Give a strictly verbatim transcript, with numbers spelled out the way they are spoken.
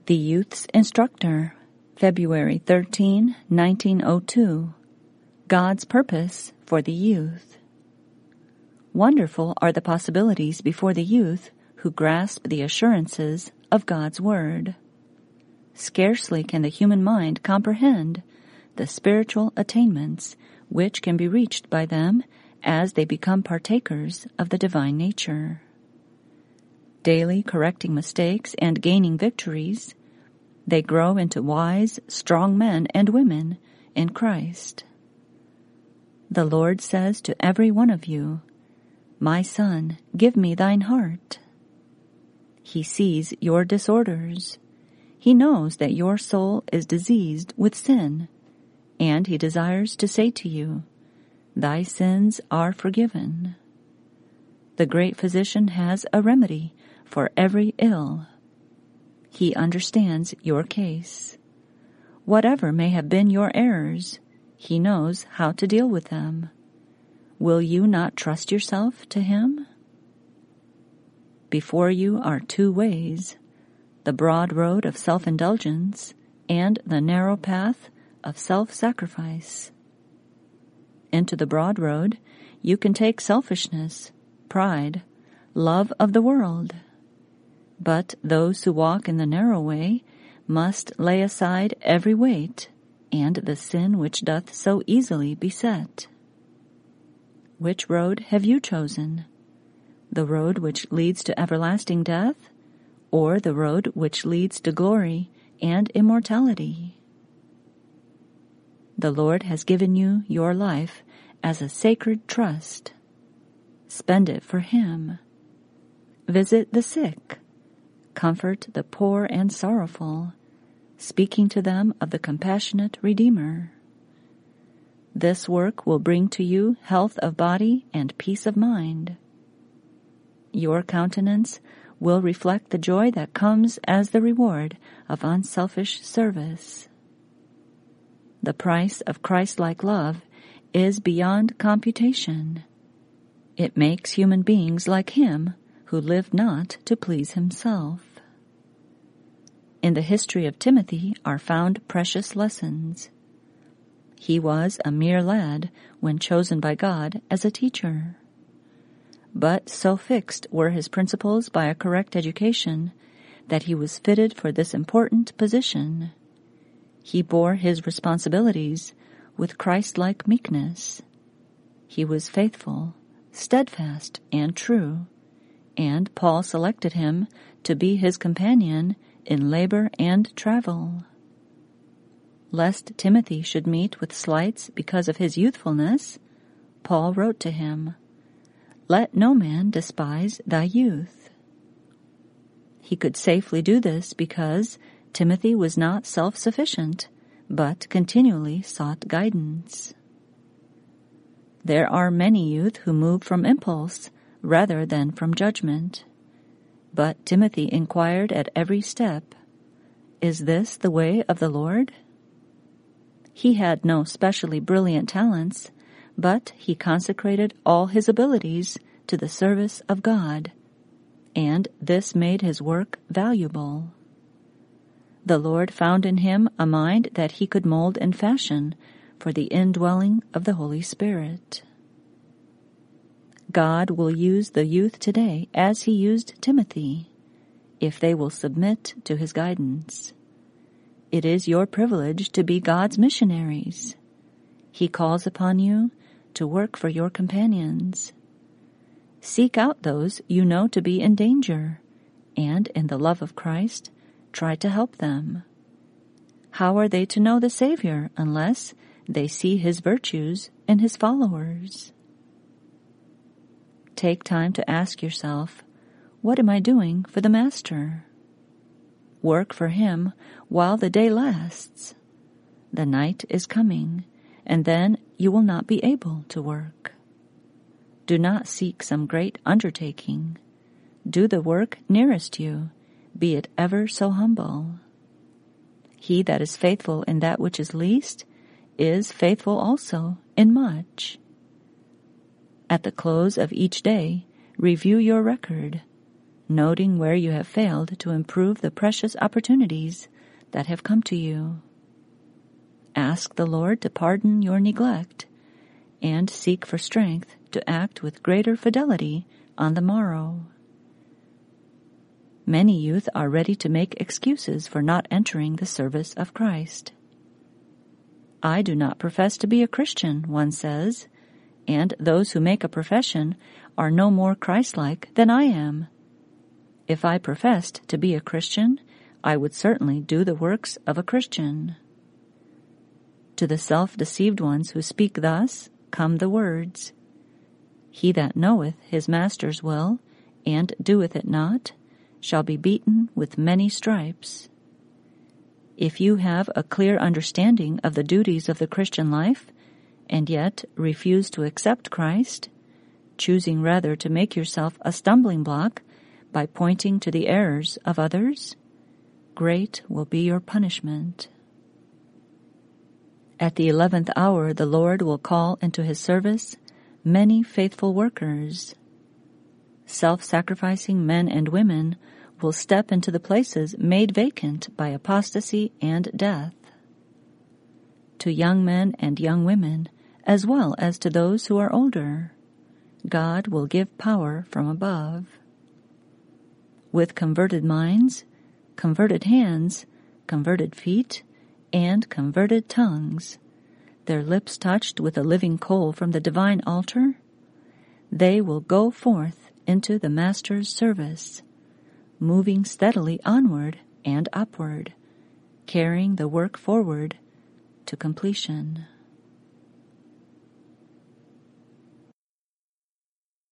The Youth's Instructor, February thirteenth, nineteen oh two. God's Purpose for the Youth. Wonderful are the possibilities before the youth who grasp the assurances of God's Word. Scarcely can the human mind comprehend the spiritual attainments which can be reached by them as they become partakers of the divine nature. Daily correcting mistakes and gaining victories, they grow into wise, strong men and women in Christ. The Lord says to every one of you, "My son, give me thine heart." He sees your disorders. He knows that your soul is diseased with sin, and he desires to say to you, "Thy sins are forgiven." The great physician has a remedy for every ill. He understands your case. Whatever may have been your errors, he knows how to deal with them. Will you not trust yourself to him? Before you are two ways, the broad road of self-indulgence and the narrow path of self-sacrifice. Into the broad road, you can take selfishness, pride, love of the world. But those who walk in the narrow way must lay aside every weight and the sin which doth so easily beset. Which road have you chosen? The road which leads to everlasting death, or the road which leads to glory and immortality? The Lord has given you your life as a sacred trust. Spend it for Him. Visit the sick. Comfort the poor and sorrowful, speaking to them of the compassionate Redeemer. This work will bring to you health of body and peace of mind. Your countenance will reflect the joy that comes as the reward of unselfish service. The price of Christ-like love is beyond computation. It makes human beings like Him who lived not to please himself. In the history of Timothy are found precious lessons. He was a mere lad when chosen by God as a teacher. But so fixed were his principles by a correct education that he was fitted for this important position. He bore his responsibilities with Christ-like meekness. He was faithful, steadfast, and true, and Paul selected him to be his companion in labor and travel. Lest Timothy should meet with slights because of his youthfulness, Paul wrote to him, "Let no man despise thy youth." He could safely do this because Timothy was not self-sufficient, but continually sought guidance. There are many youth who move from impulse rather than from judgment. But Timothy inquired at every step, "Is this the way of the Lord?" He had no specially brilliant talents, but he consecrated all his abilities to the service of God, and this made his work valuable. The Lord found in him a mind that he could mold and fashion for the indwelling of the Holy Spirit. God will use the youth today as He used Timothy, if they will submit to His guidance. It is your privilege to be God's missionaries. He calls upon you to work for your companions. Seek out those you know to be in danger, and in the love of Christ, try to help them. How are they to know the Savior unless they see His virtues in His followers? Take time to ask yourself, what am I doing for the Master? Work for Him while the day lasts. The night is coming, and then you will not be able to work. Do not seek some great undertaking. Do the work nearest you, be it ever so humble. He that is faithful in that which is least is faithful also in much. At the close of each day, review your record. noting where you have failed to improve the precious opportunities that have come to you. Ask the Lord to pardon your neglect and seek for strength to act with greater fidelity on the morrow. Many youth are ready to make excuses for not entering the service of Christ. I do not profess to be a Christian, one says, and those who make a profession are no more Christ-like than I am. If I professed to be a Christian, I would certainly do the works of a Christian. To the self-deceived ones who speak thus come the words, He that knoweth his master's will, and doeth it not, shall be beaten with many stripes. If you have a clear understanding of the duties of the Christian life, and yet refuse to accept Christ, choosing rather to make yourself a stumbling block by pointing to the errors of others, great will be your punishment. At the eleventh hour the Lord will call into his service many faithful workers. Self-sacrificing men and women will step into the places made vacant by apostasy and death. To young men and young women, as well as to those who are older, God will give power from above. With converted minds, converted hands, converted feet, and converted tongues, their lips touched with a living coal from the divine altar, they will go forth into the Master's service, moving steadily onward and upward, carrying the work forward to completion.